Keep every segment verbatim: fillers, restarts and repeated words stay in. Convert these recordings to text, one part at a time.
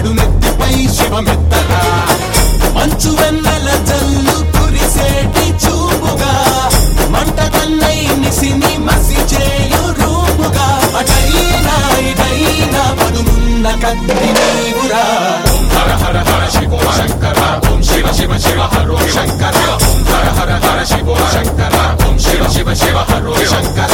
చెడు నెత్తిపై శివమెత్తరా మంచు వెన్నెల జల్లు కురిసేటి చూపుగా మంట కన్నై నిసిని మసి చేయు రూపుగా అటైనా ఇటైనా పదునున్న కత్తి నీవురా ఓం హర హర హర శివో శంకర ఓం శివ శివ శివ హరో శంకర ఓం హర హర హర శివో శంకర ఓం శివ శివ శివ హరో శంకర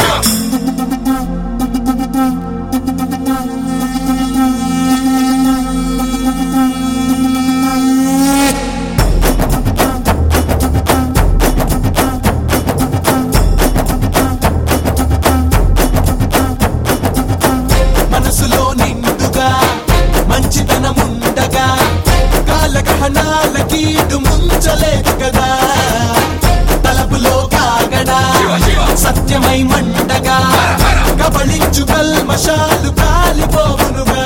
మనసులో నిండుగా మంచితనముండగా కాలగ్రహణాల కీడు ముంచలేదు కదా తలపులో కాగడా సత్యమై మండగా కబళించు కల్మషాలు కాలిపోవునుగా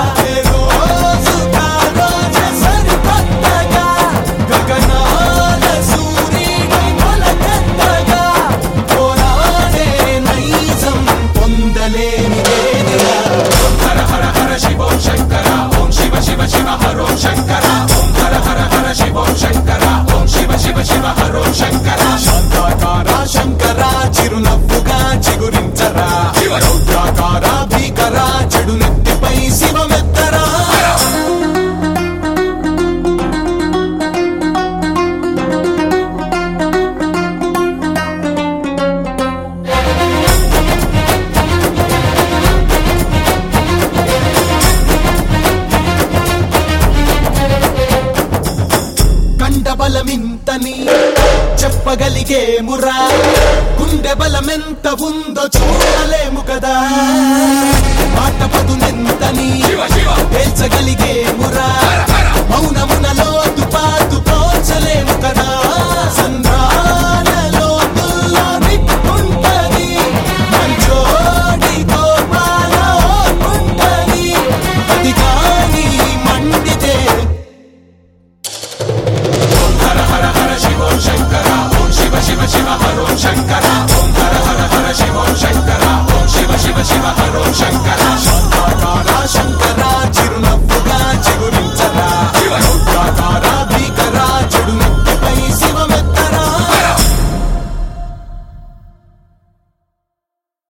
గగనాల సూర్యుడి మొలకెత్తగా పోరాడే నైజం పొందలేని హర హర హర శివో శంకర ఓం శివ శివ శివ హరో శంకర ఓం హర హర హర శివో శంకర ఓం శివ శివ శివ హరో శంకర శాంతాకార శంకర చిరునవ్వుగా చిగురించరా రౌద్రాకార భీకర చెడు నెత్తిపై శివమెత్తరా బలమింతని చెప్పగలిగేమురా గుండె బలమెంత ఉందో చూడలేము కదా